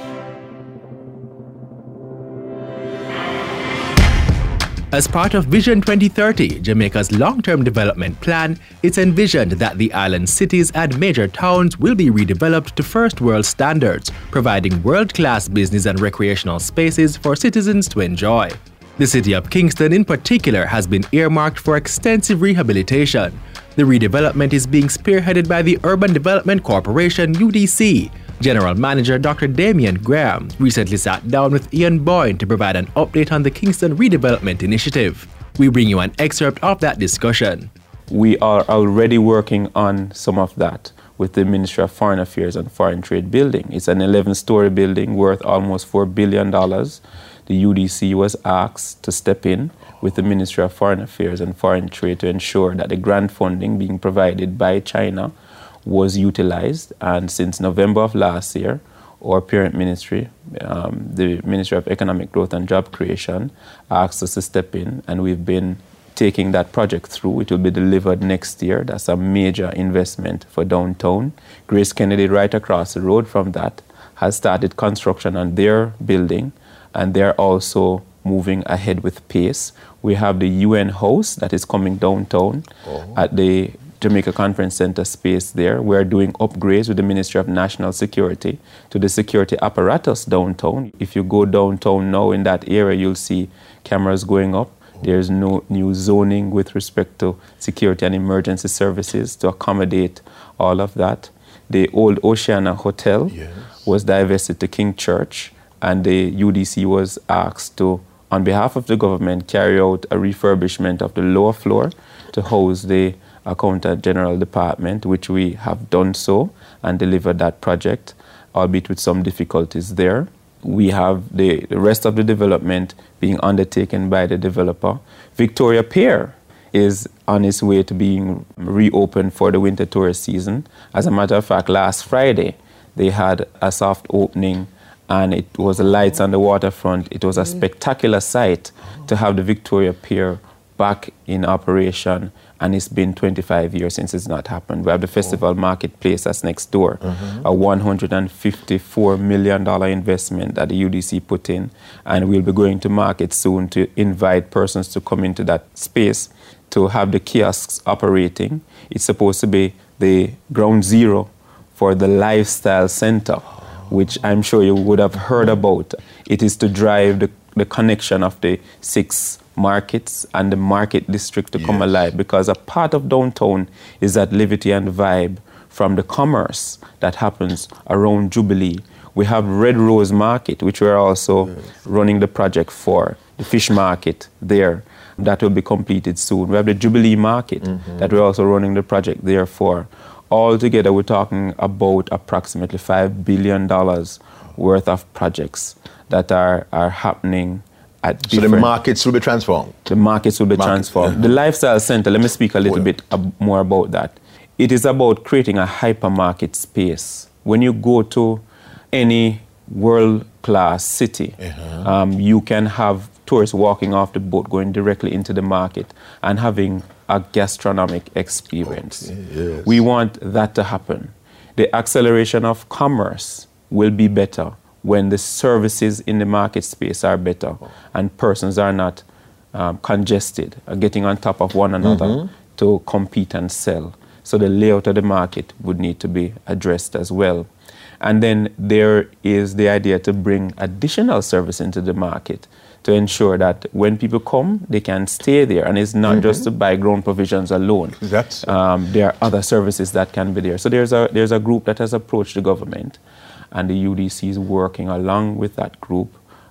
As part of Vision 2030, Jamaica's long-term development plan, it's envisioned that the island cities and major towns will be redeveloped to first-world standards, providing world-class business and recreational spaces for citizens to enjoy. The city of Kingston in particular has been earmarked for extensive rehabilitation. The redevelopment is being spearheaded by the Urban Development Corporation UDC. General Manager Dr. Damian Graham recently sat down with Ian Boyne to provide an update on the Kingston Redevelopment Initiative. We bring you an excerpt of that discussion. We are already working on some of that with the Ministry of Foreign Affairs and Foreign Trade building. It's an 11-story building worth almost $4 billion. The UDC was asked to step in with the Ministry of Foreign Affairs and Foreign Trade to ensure that the grant funding being provided by China was utilized, and since November of last year, our parent ministry, the Ministry of Economic Growth and Job Creation, asked us to step in, and we've been taking that project through. It will be delivered next year. That's a major investment for downtown. Grace Kennedy, right across the road from that, has started construction on their building, and they're also moving ahead with pace. We have the UN House that is coming downtown at the Jamaica Conference Center space there. We're doing upgrades with the Ministry of National Security to the security apparatus downtown. If you go downtown now in that area, you'll see cameras going up. There's no new zoning with respect to security and emergency services to accommodate all of that. The old Oceana Hotel was divested to King Church, and the UDC was asked to, on behalf of the government, carry out a refurbishment of the lower floor to house the Accountant General Department, which we have done so and delivered that project, albeit with some difficulties there. We have the rest of the development being undertaken by the developer. Victoria Pier is on its way to being reopened for the winter tourist season. As a matter of fact, last Friday, they had a soft opening, and it was the lights on the waterfront. It was a spectacular sight to have the Victoria Pier back in operation, and it's been 25 years since it's not happened. We have the Festival Marketplace that's next door, a $154 million investment that the UDC put in, and we'll be going to market soon to invite persons to come into that space to have the kiosks operating. It's supposed to be the ground zero for the lifestyle center, which I'm sure you would have heard about. It is to drive the connection of the 6 markets and the market district to come alive, because a part of downtown is that levity and vibe from the commerce that happens around Jubilee. We have Red Rose Market, which we're also running the project for, the fish market there. That will be completed soon. We have the Jubilee Market that we're also running the project there for. Altogether, we're talking about approximately $5 billion worth of projects that are happening at different... So the markets will be transformed? The markets will be transformed. The Lifestyle Center, let me speak a little bit more about that. It is about creating a hypermarket space. When you go to any world-class city, you can have tourists walking off the boat, going directly into the market and having a gastronomic experience. We want that to happen. The acceleration of commerce will be better when the services in the market space are better and persons are not congested, getting on top of one another to compete and sell. So the layout of the market would need to be addressed as well. And then there is the idea to bring additional service into the market to ensure that when people come, they can stay there. And it's not just to buy ground provisions alone. There are other services that can be there. So there's a group that has approached the government, and the UDC is working along with that group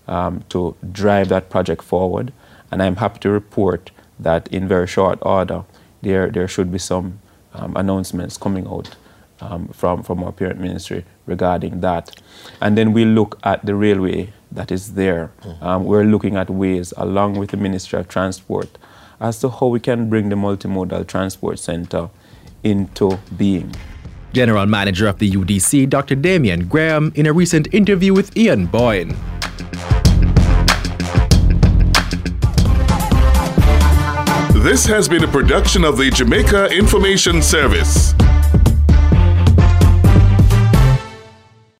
to drive that project forward. And I'm happy to report that in very short order, there should be some announcements coming out from our parent ministry regarding that. And then we look at the railway that is there. We're looking at ways, along with the Ministry of Transport, as to how we can bring the multimodal transport center into being. General Manager of the UDC, Dr. Damian Graham, in a recent interview with Ian Boyne. This has been a production of the Jamaica Information Service.